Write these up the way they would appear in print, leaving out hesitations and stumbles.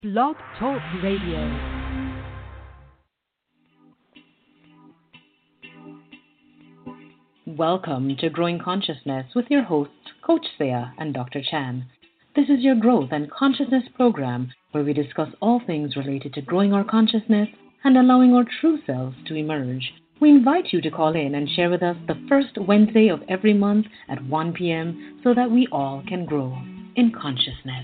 Blog Talk Radio. Welcome to Growing Consciousness with your hosts, Coach Saya and Dr. Chan. This is your growth and consciousness program where we discuss all things related to growing our consciousness and allowing our true selves to emerge. We invite you to call in and share with us the first Wednesday of every month at 1 p.m. so that we all can grow in consciousness.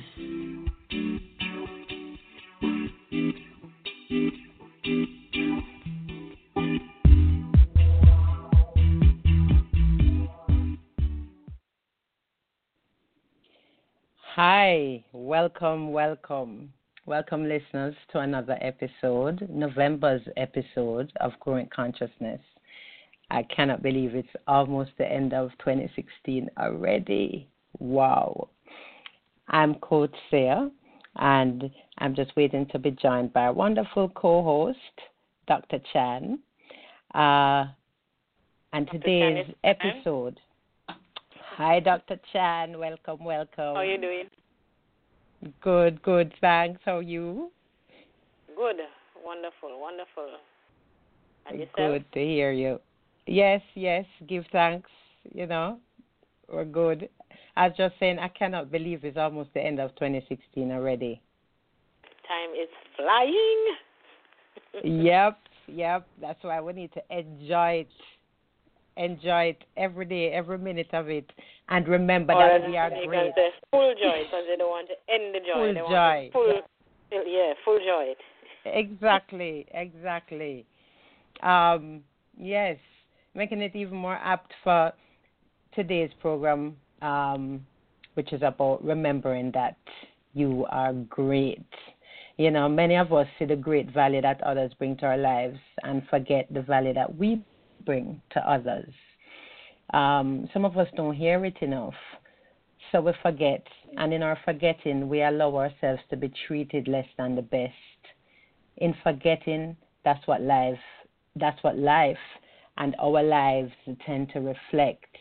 Hi, welcome, listeners, to another episode, November's episode of Growing Consciousness. I cannot believe it's almost the end of 2016 already. Wow. I'm Coach Saya, and I'm just waiting to be joined by a wonderful co-host, Dr. Chan. And today's episode... Hi, Dr. Chan. Welcome. How are you doing? Good. Thanks. How are you? Good. Wonderful. And yourself? Good to hear you. Yes. Give thanks. We're good. I was just saying, I cannot believe it's almost the end of 2016 already. Time is flying. Yep. That's why we need to enjoy it every day, every minute of it, and remember that we are great. Say full joy, because they don't want to end the joy. Full joy. Exactly. Yes, making it even more apt for today's program, which is about remembering that you are great. Many of us see the great value that others bring to our lives and forget the value that we bring to others. Some of us don't hear it enough, so we forget, and in our forgetting, we allow ourselves to be treated less than the best. In forgetting, that's what life and our lives tend to reflect.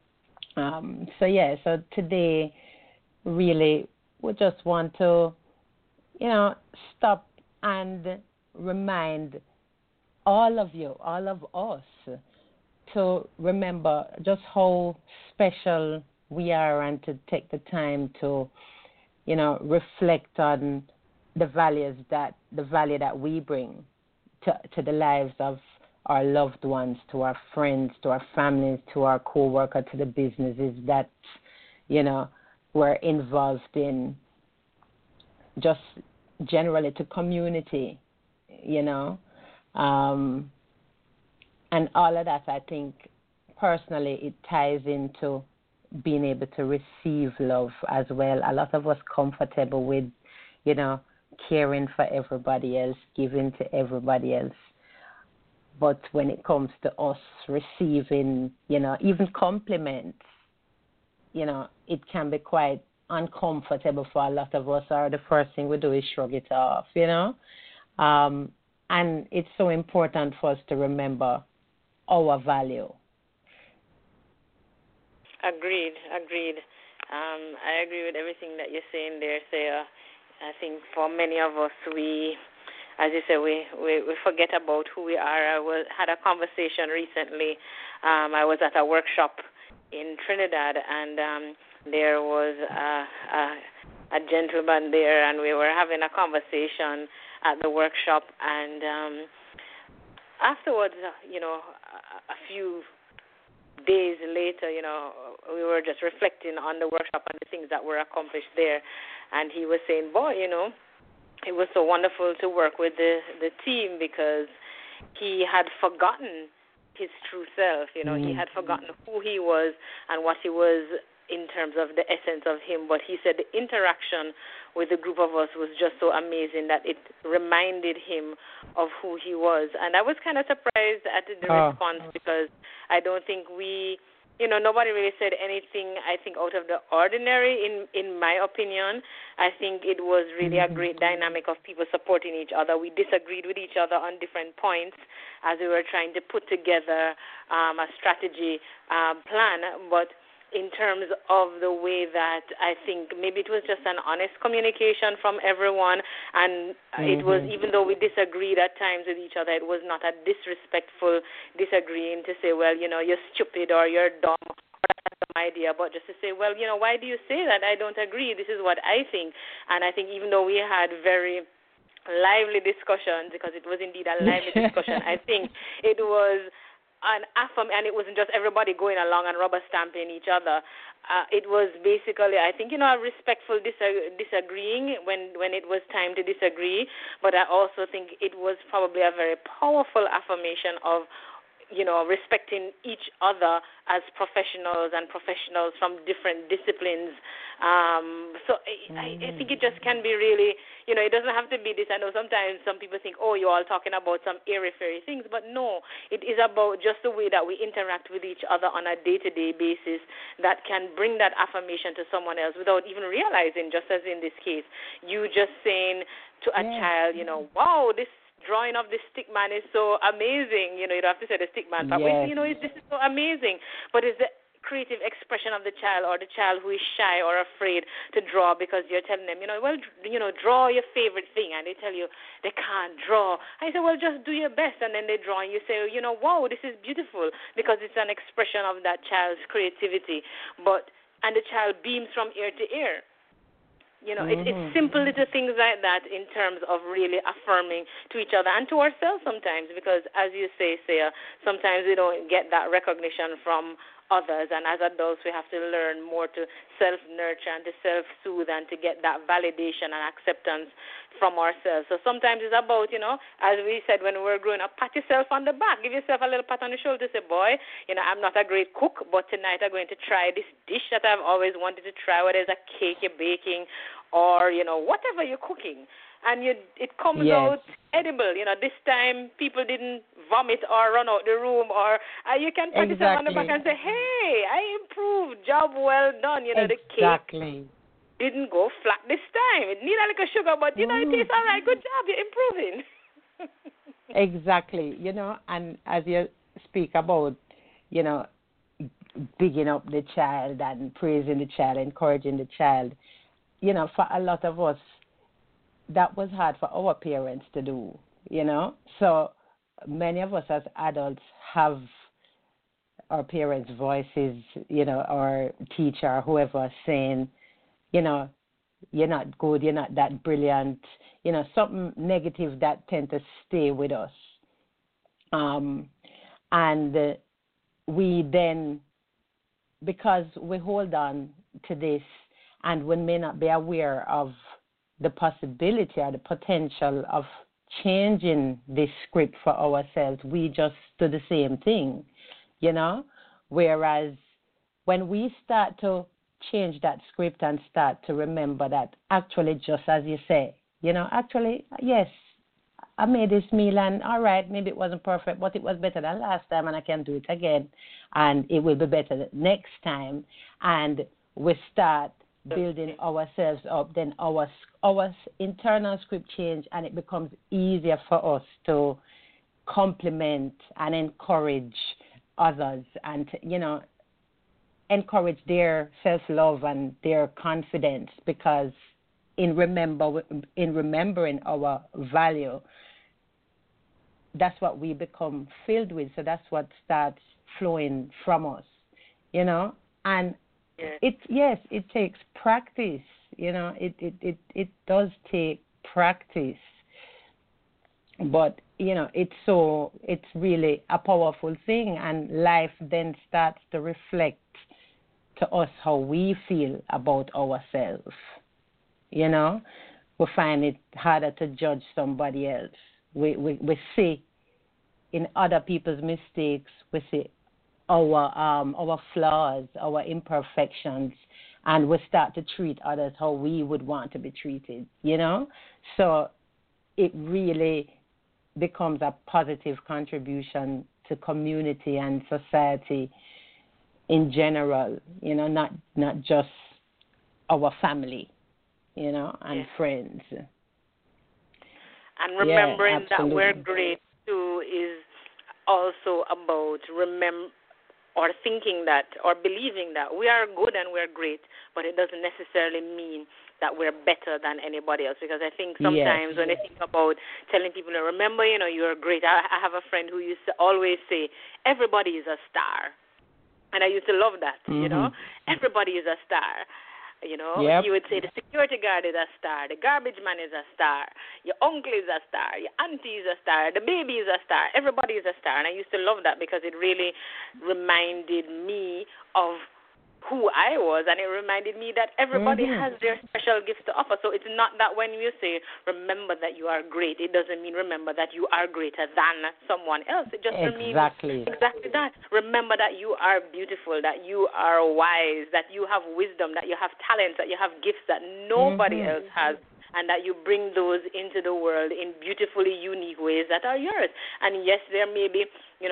So today, really, we just want to, stop and remind all of us, to remember just how special we are and to take the time to, reflect on the value that we bring to the lives of our loved ones, to our friends, to our families, to our co-workers, to the businesses that, we're involved in, just generally to community, and all of that, I think, personally, it ties into being able to receive love as well. A lot of us comfortable with, caring for everybody else, giving to everybody else. But when it comes to us receiving, even compliments, it can be quite uncomfortable for a lot of us, or the first thing we do is shrug it off, and it's so important for us to remember our value. Agreed. I agree with everything that you're saying there, Sarah. I think for many of us, as you said, we forget about who we are. Had a conversation recently. I was at a workshop in Trinidad, and there was a gentleman there, and we were having a conversation at the workshop, and afterwards, a few days later, we were just reflecting on the workshop and the things that were accomplished there, and he was saying, boy, it was so wonderful to work with the team, because he had forgotten his true self. He had forgotten who he was and what he was in terms of the essence of him. But he said the interaction with the group of us was just so amazing that it reminded him of who he was. And I was kind of surprised at the response, because I don't think nobody really said anything, I think, out of the ordinary, in my opinion. I think it was really a great dynamic of people supporting each other. We disagreed with each other on different points as we were trying to put together a strategy plan, but in terms of the way that I think maybe it was just an honest communication from everyone, and it was, even though we disagreed at times with each other, it was not a disrespectful disagreeing to say, well, you're stupid or you're dumb or that's some idea, but just to say, well, why do you say that? I don't agree. This is what I think. And I think even though we had very lively discussions, because it was indeed a lively discussion, I think it was and it wasn't just everybody going along and rubber stamping each other. It was basically, I think, a respectful disagreeing when it was time to disagree. But I also think it was probably a very powerful affirmation of, respecting each other as professionals and professionals from different disciplines. So I think it just can be really, it doesn't have to be this. I know sometimes some people think, oh, you're all talking about some airy-fairy things, but no, it is about just the way that we interact with each other on a day-to-day basis that can bring that affirmation to someone else without even realizing, just as in this case, you just saying to a child, wow, this drawing of the stick man is so amazing. You don't have to say the stick man, but this is so amazing. But it's the creative expression of the child, or the child who is shy or afraid to draw because you're telling them, draw your favorite thing, and they tell you they can't draw. I say, well, just do your best, and then they draw, and you say, wow, this is beautiful, because it's an expression of that child's creativity. And the child beams from ear to ear. It's simple little things like that in terms of really affirming to each other and to ourselves sometimes, because as you say, Sia, sometimes we don't get that recognition from others, and as adults we have to learn more to self-nurture and to self-soothe and to get that validation and acceptance from ourselves. So sometimes it's about, as we said when we were growing up, pat yourself on the back, give yourself a little pat on the shoulder, say, boy, I'm not a great cook, but tonight I'm going to try this dish that I've always wanted to try, whether it's a cake you're baking or, whatever you're cooking. And it comes out edible. This time people didn't vomit or run out the room, or you can pat yourself on the back and say, hey, I improved, job well done. The cake didn't go flat this time. It needed a little sugar, but, it tastes all right. Good job, you're improving. Exactly, and as you speak about, bigging up the child and praising the child, encouraging the child, for a lot of us, that was hard for our parents to do, So many of us as adults have our parents' voices, our teacher, whoever, saying, you're not good, you're not that brilliant, something negative that tend to stay with us. And we then, because we hold on to this and we may not be aware of the possibility or the potential of changing this script for ourselves, we just do the same thing, Whereas when we start to change that script and start to remember that actually, just as you say, actually, yes, I made this meal and all right, maybe it wasn't perfect, but it was better than last time and I can do it again and it will be better next time. And we start building ourselves up, then our internal script change, and it becomes easier for us to compliment and encourage others and, encourage their self-love and their confidence, because in remembering our value, that's what we become filled with. So that's what starts flowing from us, and it takes practice, it does take practice, but it's really a powerful thing, and life then starts to reflect to us how we feel about ourselves. We find it harder to judge somebody else. We see in other people's mistakes, we see our flaws, our imperfections, and we start to treat others how we would want to be treated, So it really becomes a positive contribution to community and society in general, not just our family, and friends. And remembering that we're great too is also about or thinking that or believing that we are good and we're great, but it doesn't necessarily mean that we're better than anybody else. Because I think sometimes when I think about telling people, remember, you're great. I have a friend who used to always say, everybody is a star. And I used to love that, Everybody is a star. He would say the security guard is a star, the garbage man is a star, your uncle is a star, your auntie is a star, the baby is a star, everybody is a star. And I used to love that because it really reminded me of who I was, and it reminded me that everybody has their special gifts to offer. So it's not that when you say, remember that you are great, it doesn't mean remember that you are greater than someone else. It just means exactly that. Remember that you are beautiful, that you are wise, that you have wisdom, that you have talents, that you have gifts that nobody else has, and that you bring those into the world in beautifully unique ways that are yours. And yes, there may be,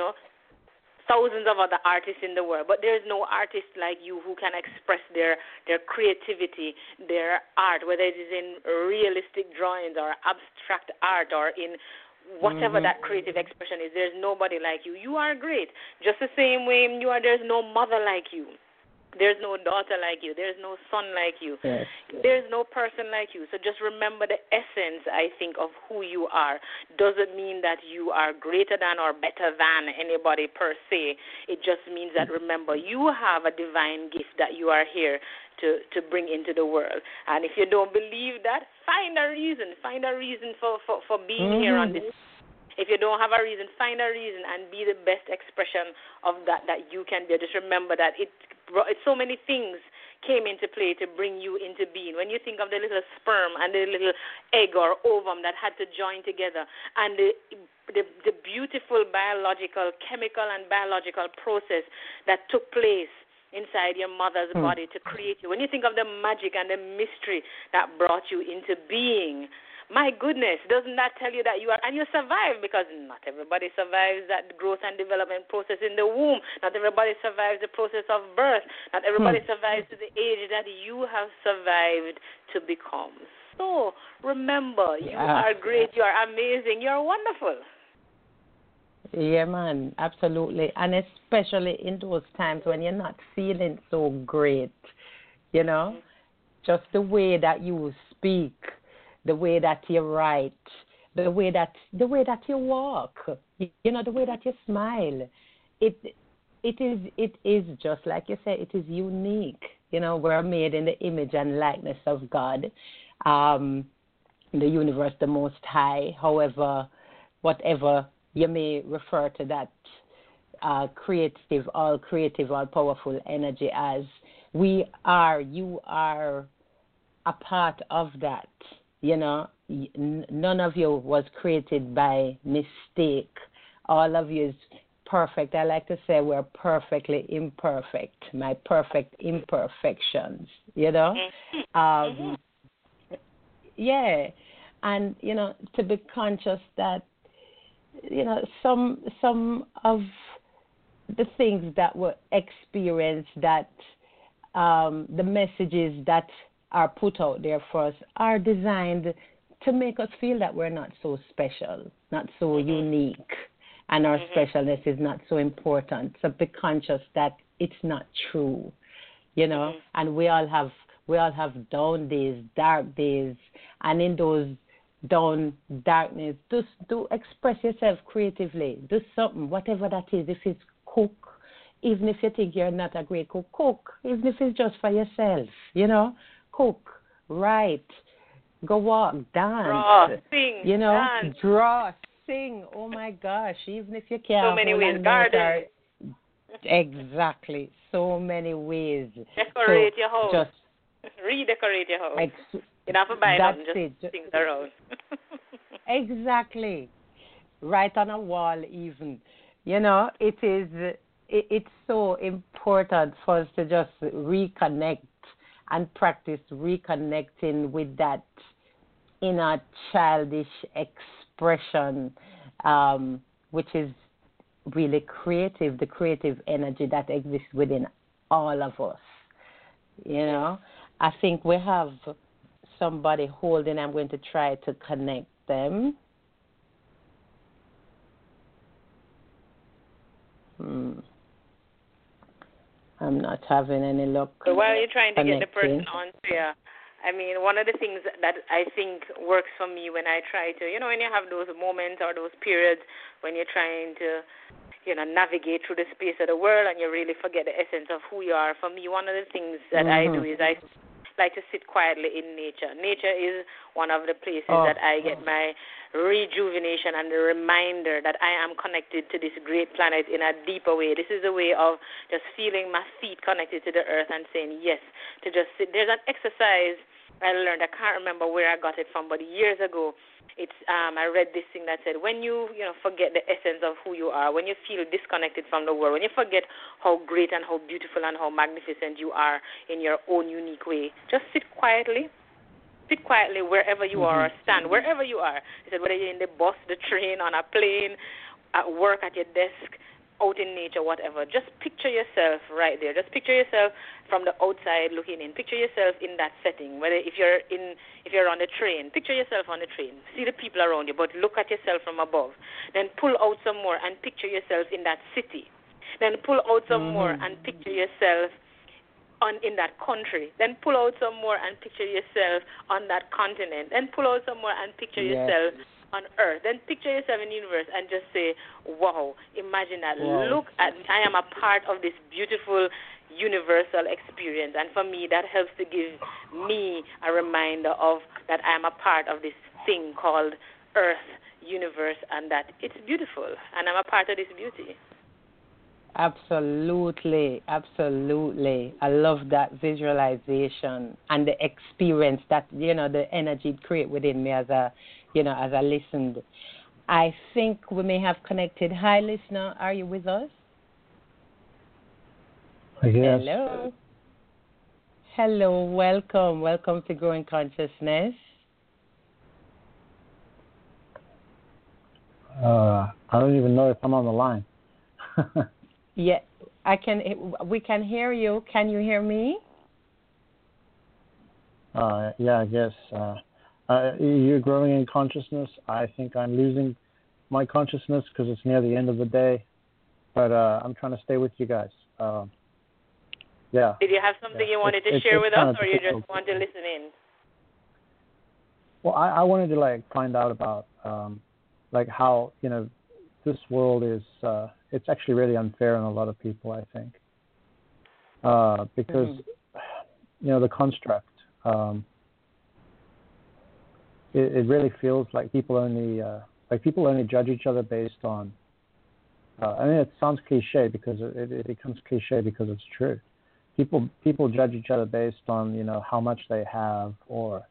thousands of other artists in the world, but there's no artist like you who can express their creativity, their art, whether it is in realistic drawings or abstract art or in whatever that creative expression is. There's nobody like you. You are great. Just the same way there's no mother like you. There's no daughter like you. There's no son like you. Yes. There's no person like you. So just remember the essence, I think, of who you are. Doesn't mean that you are greater than or better than anybody per se. It just means that, remember, you have a divine gift that you are here to bring into the world. And if you don't believe that, find a reason. Find a reason for being here on this. If you don't have a reason, find a reason and be the best expression of that you can be. Just remember that it's so many things came into play to bring you into being. When you think of the little sperm and the little egg or ovum that had to join together, and the beautiful biological, chemical and biological process that took place inside your mother's body to create you. When you think of the magic and the mystery that brought you into being, my goodness, doesn't that tell you that you are, and you survive, because not everybody survives that growth and development process in the womb. Not everybody survives the process of birth. Not everybody survives to the age that you have survived to become. So remember, you are great, you are amazing, you are wonderful. Yeah, man, absolutely. And especially in those times when you're not feeling so great, just the way that you speak, the way that you write, the way that you walk, the way that you smile. It is just like you said, it is unique. We're made in the image and likeness of God, the universe, the Most High. However, whatever you may refer to that creative, all powerful energy as, you are a part of that. None of you was created by mistake. All of you is perfect. I like to say we're perfectly imperfect. My perfect imperfections, Yeah. And, to be conscious that, some of the things that were experienced, that the messages that are put out there for us are designed to make us feel that we're not so special, not so unique, and our specialness is not so important. So be conscious that it's not true, and we all have down days, dark days, and in those down darkness, just do express yourself creatively. Do something, whatever that is. If it's cook, even if you think you're not a great cook, cook. Even if it's just for yourself, cook, write, go walk, dance, draw, sing, dance. Draw, sing. Oh my gosh! Even if you can't. So many ways. Garden. Exactly. So many ways. Decorate your house. Just redecorate your house. You don't have to buy them, just things around. Exactly. Right on a wall even. It's so important for us to just reconnect and practice reconnecting with that inner childish expression, which is really creative, the creative energy that exists within all of us. I think we have somebody holding. I'm going to try to connect them. I'm not having any luck. So while you're trying to get the person connecting. on there, I mean, one of the things that I think works for me when I try to, when you have those moments or those periods when you're trying to, navigate through the space of the world and you really forget the essence of who you are. For me, one of the things that I do is I like to sit quietly in nature. Nature is one of the places that I get my rejuvenation and the reminder that I am connected to this great planet in a deeper way. This is a way of just feeling my feet connected to the earth and saying yes, to just sit. There's an exercise I learned, I can't remember where I got it from, but years ago, I read this thing that said, when you forget the essence of who you are, when you feel disconnected from the world, when you forget how great and how beautiful and how magnificent you are in your own unique way, just sit quietly. Sit quietly wherever you are, or stand wherever you are. He said, whether you're in the bus, the train, on a plane, at work, at your desk, out in nature, whatever. Just picture yourself right there. Just picture yourself from the outside looking in. Picture yourself in that setting. Whether if you're on the train, picture yourself on the train. See the people around you, but look at yourself from above. Then pull out some more and picture yourself in that city. Then pull out some more and picture yourself in that country. Then pull out some more and picture yourself on that continent. Then pull out some more and picture yourself on earth. Then picture yourself in the universe and just say, wow, imagine that. Wow. Look at me. I am a part of this beautiful universal experience. And for me, that helps to give me a reminder of that I am a part of this thing called earth, universe, and that it's beautiful. And I'm a part of this beauty. Absolutely, absolutely. I love that visualization and the experience that, the energy it creates within me as I listened. I think we may have connected. Hi, listener. Are you with us? Yes. Hello. Hello. Welcome. Welcome to Growing Consciousness. I don't even know if I'm on the line. Yeah, we can hear you. Can you hear me? Yeah, I guess. You're growing in consciousness. I think I'm losing my consciousness because it's near the end of the day. But I'm trying to stay with you guys. Yeah. Did you have something you wanted to share with us, or you just want to listen in? Well, I wanted to find out about how this world is. It's actually really unfair on a lot of people, I think, because the construct. It really feels like people only judge each other based on. I mean, it sounds cliche because it becomes cliche because it's true. People judge each other based on how much they have or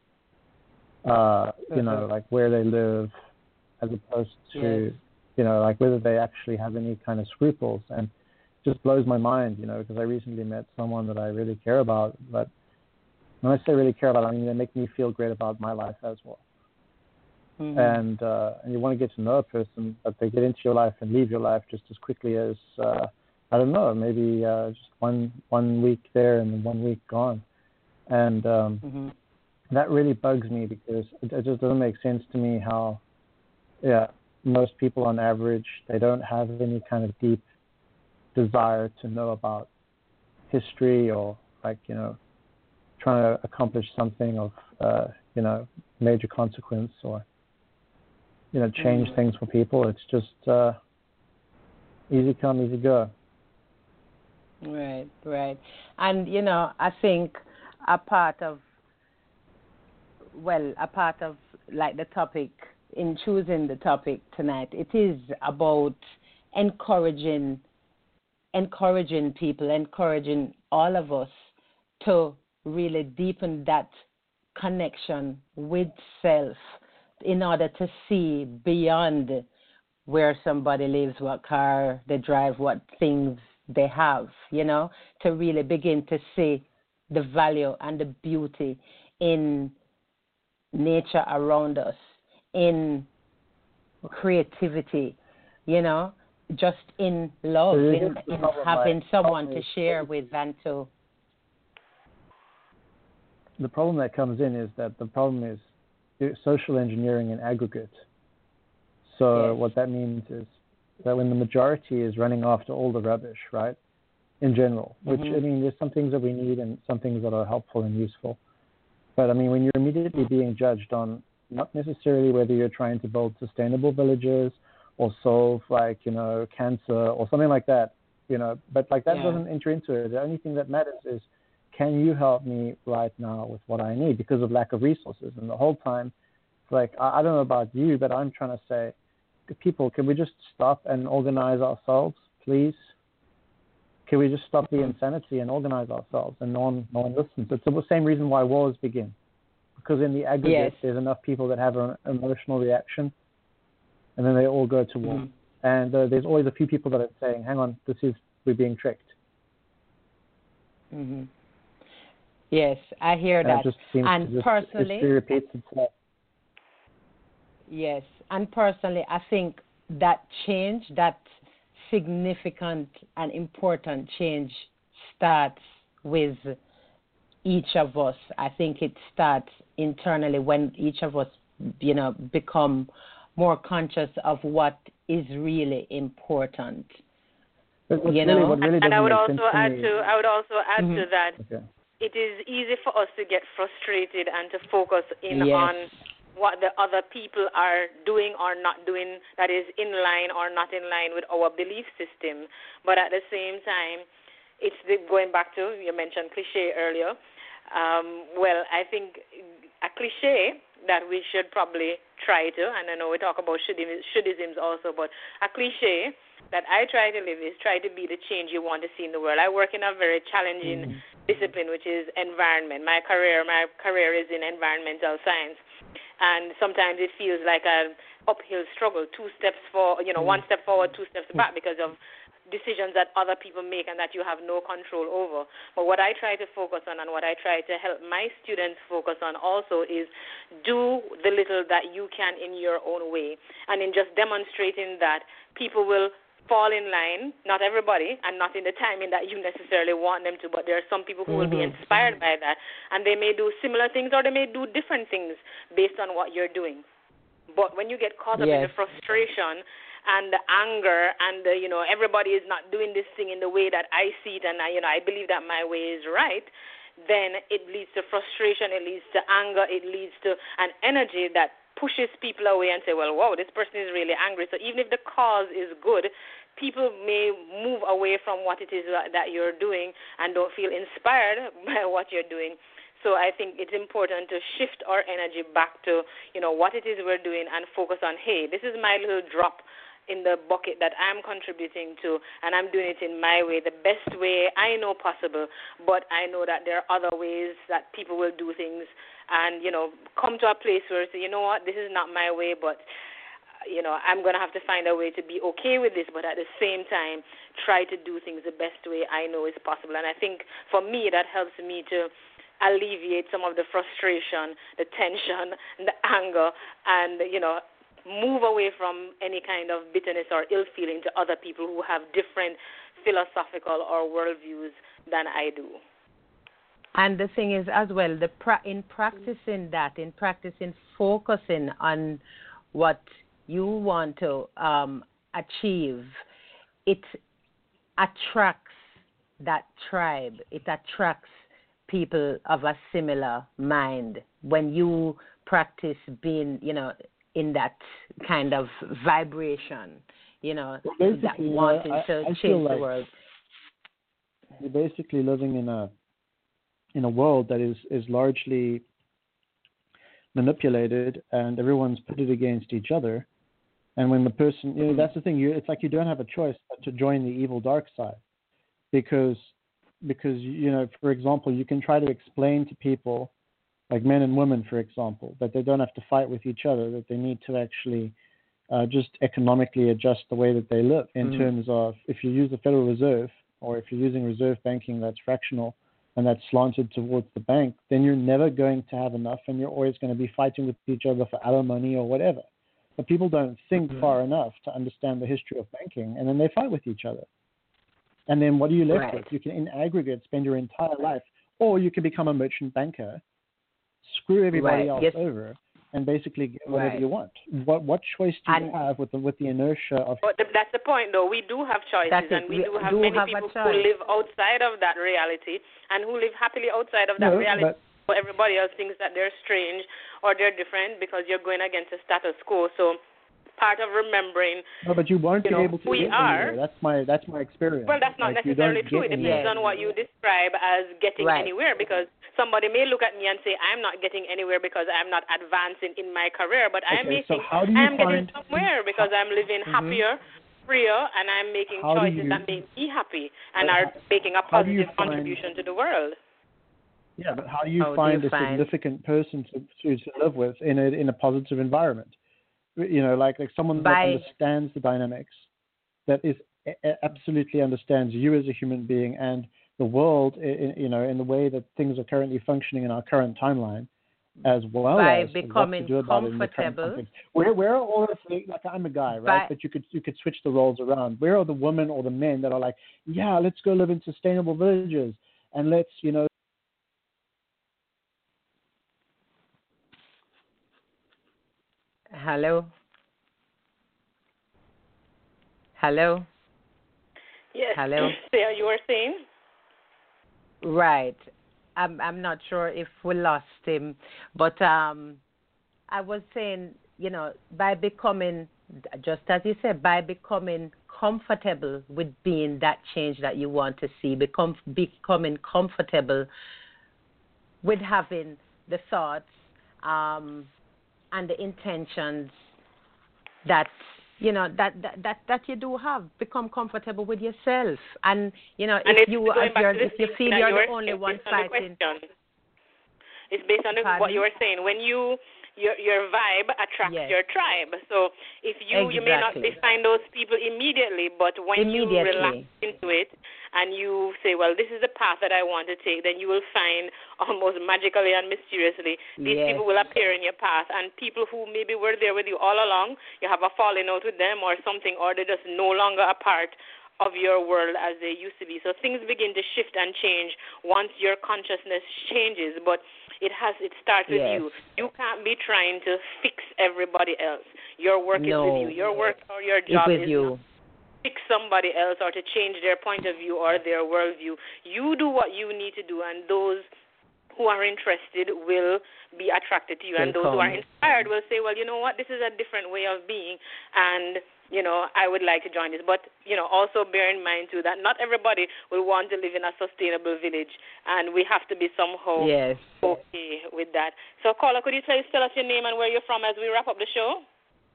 where they live, as opposed to whether they actually have any kind of scruples. And it just blows my mind, because I recently met someone that I really care about. But when I say really care about, I mean they make me feel great about my life as well. And you want to get to know a person, but they get into your life and leave your life just as quickly as I don't know, maybe just one week there and 1 week gone. And that really bugs me because it just doesn't make sense to me how, most people on average, they don't have any kind of deep desire to know about history or trying to accomplish something of major consequence or change things for people. It's just easy come, easy go. Right. And I think a part of the topic, in choosing the topic tonight, it is about encouraging people, encouraging all of us to really deepen that connection with self in order to see beyond where somebody lives, what car they drive, what things they have, to really begin to see the value and the beauty in nature around us, in creativity, just in love, in having someone to share with and to. The problem that comes in is that the problem is social engineering in aggregate. So what that means is that when the majority is running after all the rubbish, right, in general, which, I mean, there's some things that we need and some things that are helpful and useful. But, I mean, when you're immediately being judged on not necessarily whether you're trying to build sustainable villages or solve, like, you know, cancer or something like that, you know, but, like, that doesn't enter into it. The only thing that matters is, can you help me right now with what I need because of lack of resources? And the whole time, it's like, I don't know about you, but I'm trying to say, people, can we just stop and organize ourselves, please? Can we just stop the insanity and organize ourselves? And no one listens. It's the same reason why wars begin. Because in the aggregate, there's enough people that have an emotional reaction, and then they all go to war. And there's always a few people that are saying, hang on, we're being tricked. Yes, I hear that. It just seems personally, history repeats itself. Yes, and personally, I think that change, that significant and important change, starts with each of us. I think it starts internally when each of us, you know, become more conscious of what is really important. You know, and I would also add to that. Okay. It is easy for us to get frustrated and to focus in on what the other people are doing or not doing that is in line or not in line with our belief system. But at the same time, it's going back to, you mentioned cliche earlier. Well, I think a cliche that we should probably try to, and I know we talk about shouldisms also, but a cliche that I try to live is try to be the change you want to see in the world. I work in a very challenging discipline, which is environment. My career is in environmental science. And sometimes it feels like an uphill struggle, one step forward, two steps back because of decisions that other people make and that you have no control over. But what I try to focus on and what I try to help my students focus on also is do the little that you can in your own way. And in just demonstrating that, people will fall in line, not everybody, and not in the timing that you necessarily want them to, but there are some people who will be inspired by that, and they may do similar things or they may do different things based on what you're doing. But when you get caught up in the frustration and the anger and everybody is not doing this thing in the way that I see it, and I believe that my way is right, then it leads to frustration, it leads to anger, it leads to an energy that pushes people away and say, well, wow, this person is really angry. So even if the cause is good, people may move away from what it is that you're doing and don't feel inspired by what you're doing. So I think it's important to shift our energy back to, what it is we're doing and focus on, hey, this is my little drop in the bucket that I'm contributing to, and I'm doing it in my way, the best way I know possible. But I know that there are other ways that people will do things and, come to a place where say, you know what, this is not my way, but I'm going to have to find a way to be okay with this, but at the same time, try to do things the best way I know is possible. And I think for me, that helps me to alleviate some of the frustration, the tension, and the anger, and, move away from any kind of bitterness or ill feeling to other people who have different philosophical or worldviews than I do. And the thing is as well, in practicing focusing on what you want to achieve, it attracts that tribe. It attracts people of a similar mind. When you practice being, in that kind of vibration, that wanting to change the world. You're basically living in a world that is largely manipulated, and everyone's pitted against each other. And when the person, that's the thing. It's like you don't have a choice but to join the evil dark side, because for example, you can try to explain to people, like men and women, for example, that they don't have to fight with each other, that they need to actually just economically adjust the way that they live in terms of, if you use the Federal Reserve or if you're using reserve banking that's fractional and that's slanted towards the bank, then you're never going to have enough and you're always going to be fighting with each other for alimony or whatever. But people don't think far enough to understand the history of banking, and then they fight with each other. And then what are you left with? You can, in aggregate, spend your entire life, or you can become a merchant banker, screw everybody else over, and basically get whatever you want. What choice do you have with the inertia of? But that's the point, though. We do have choices, and we do have many people who live outside of that reality and who live happily outside of that reality. But everybody else thinks that they're strange or they're different because you're going against the status quo. So part of remembering. No, but you won't be able to get anywhere. That's my experience. Well, that's not necessarily true. It depends on what you describe as getting anywhere, because somebody may look at me and say, I'm not getting anywhere because I'm not advancing in my career, but I'm getting somewhere because I'm living happier, freer, and I'm making choices that make me happy and are making a positive contribution to the world. Yeah, but how do you find a significant person to live with in a positive environment? You know, like someone that understands the dynamics, that is absolutely understands you as a human being and the world, in the way that things are currently functioning in our current timeline, as well as becoming comfortable. Where are all the things? Like, I'm a guy, right? But you could switch the roles around. Where are the women or the men that are like, yeah, let's go live in sustainable villages and let's, Hello. Yes. Hello. Yeah, you were saying? Right. I'm not sure if we lost him, but I was saying, by becoming, just as you said, by becoming comfortable with being that change that you want to see, becoming comfortable with having the thoughts and the intentions that you do have. Become comfortable with yourself, and if you feel you're the only one fighting. It's based on what you were saying. When your vibe attracts your tribe. So if you may not find those people immediately, but when you relax into it and you say, well, this is the path that I want to take, then you will find almost magically and mysteriously these people will appear in your path, and people who maybe were there with you all along, you have a falling out with them or something, or they're just no longer a part of your world as they used to be. So things begin to shift and change once your consciousness changes, but it starts with you. You can't be trying to fix everybody else. Your work is with you. Your work or your job is not to fix somebody else or to change their point of view or their worldview. You do what you need to do, and those who are interested will be attracted to you, and those who are inspired will say, well, you know what, this is a different way of being, and I would like to join this. But, also bear in mind, too, that not everybody will want to live in a sustainable village, and we have to be somehow okay with that. So, caller, could you please tell us your name and where you're from as we wrap up the show?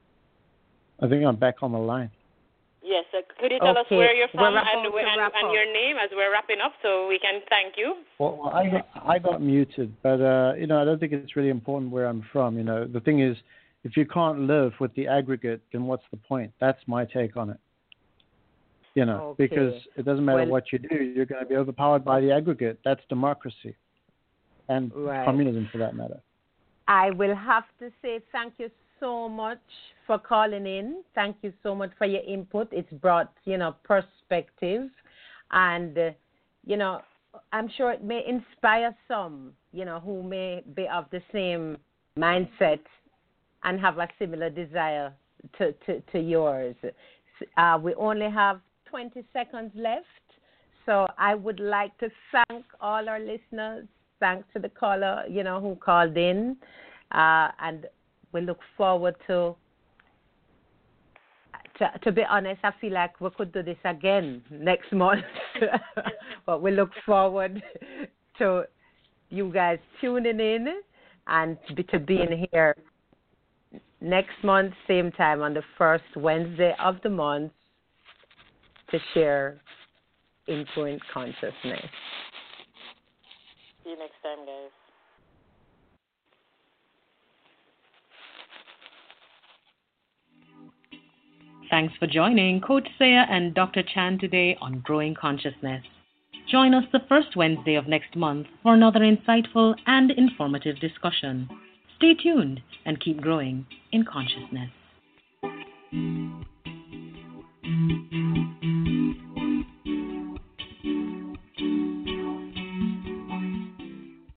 I think I'm back on the line. Yes, could you tell us where you're from and your name as we're wrapping up so we can thank you? Well, I got muted, but, I don't think it's really important where I'm from. The thing is, if you can't live with the aggregate, then what's the point? That's my take on it. Because it doesn't matter what you do, you're going to be overpowered by the aggregate. That's democracy and communism, for that matter. I will have to say thank you so much for calling in. Thank you so much for your input. It's brought, perspective, and, I'm sure it may inspire some, who may be of the same mindset and have a similar desire to yours. We only have 20 seconds left, so I would like to thank all our listeners. Thanks to the caller, who called in, and we look forward to be honest, I feel like we could do this again next month, but we look forward to you guys tuning in and to being here next month, same time on the first Wednesday of the month to share Influent Consciousness. See you next time, guys. Thanks for joining Coach Saya and Dr. Chan today on Growing Consciousness. Join us the first Wednesday of next month for another insightful and informative discussion. Stay tuned and keep growing in consciousness.